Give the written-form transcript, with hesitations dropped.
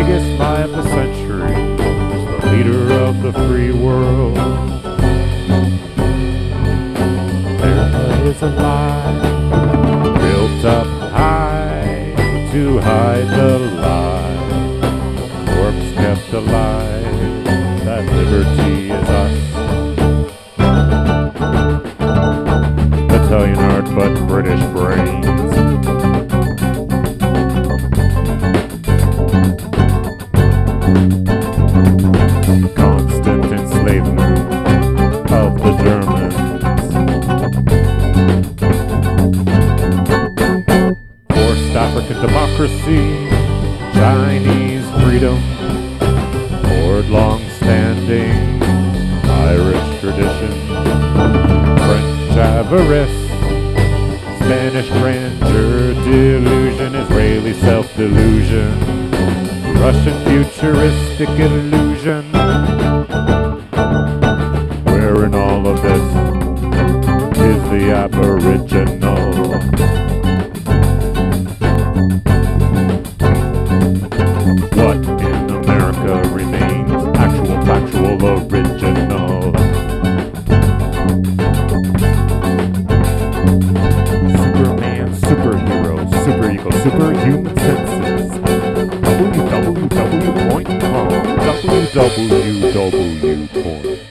biggest lie of the century is the leader of the free world. America is a lie, built up high to hide the lie. Corpse kept alive, that liberty is us. Italian art but British brains. Constant enslavement of the Germans. Forced African democracy, Chinese freedom, Lord long-standing Irish tradition, French avarice, Spanish grandeur, delusion, Israeli self-delusion, Russian futuristic illusion. Where in all of this is the aboriginal? What in America remains actual, factual, original? Superman, superhero, super ego, superhuman senses. www.com, www.